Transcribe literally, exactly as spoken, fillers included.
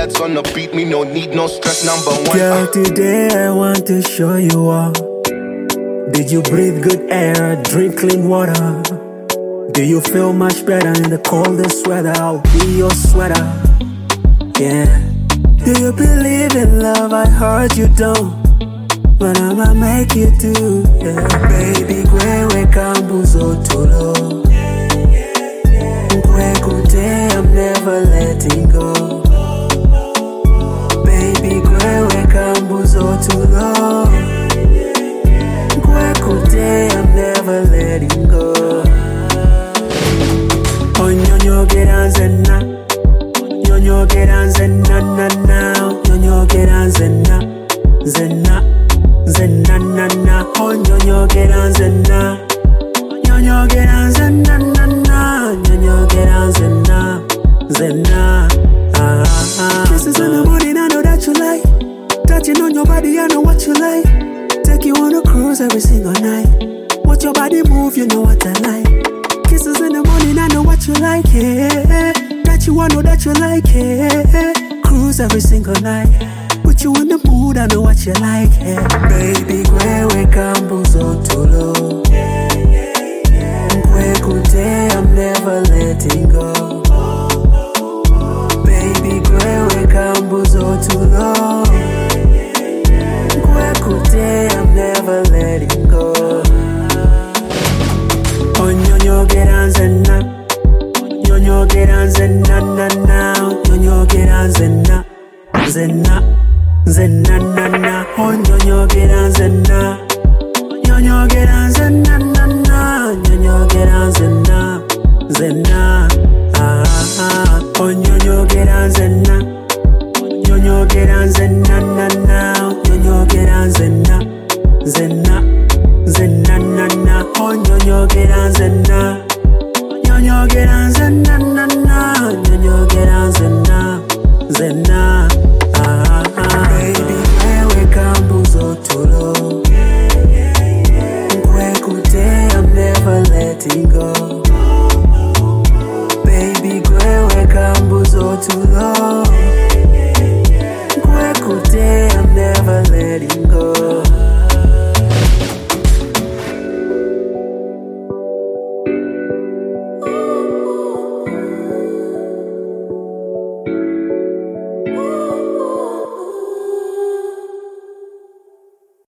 that's on the beat, me no need no stress, number one. Girl, today I want to show you all. Did you breathe good air, drink clean water? Do you feel much better in the coldest weather? I'll be your sweater, yeah. Do you believe in love? I heard you don't, but I'ma make you do, yeah. Baby, kwewe kambuzo tulo. Kwekute, I'm never letting go. Baby, kwewe kambuzo tulo. Kwekute, I'm never letting go. Onyonyo geranzena, nyonyo geranzena na na, nyonyo geranzena, zena, zena na na, onyonyo geranzena, nyonyo geranzena na na, nyonyo geranzena, zena. Ah, ah. Kisses in the morning, I know that you like. Touching on your body, I know what you like. Take you on a cruise every single night. Watch your body move, you know what I like. Kisses in the morning, I know what you like, yeah. That you want, know that you like, yeah. Cruise every single night. Put you in the mood, I know what you like, yeah. Baby, kwewe kambuzo tulo. Kwekute, I'm never letting go. Baby, kwewe kambuzo tulo. Kwekute, I'm never letting go. Nyonyo geranzena, nyonyo geranzena na na, nyonyo geranzena, zena, zena na na, nyonyo geranzena, nyonyo geranzena na na, nyonyo geranzena, zena, ah ah, nyonyo geranzena, nyonyo geranzena na na, nyonyo geranzena, zena. Zena na na, oh nyonyo geranzena, nyonyo geranzena na na, nyonyo geranzena, zena, ah ah. Baby, kwewe kambuzo tulo. Kwekute, I'm never letting go. Baby, kwewe kambuzo tulo.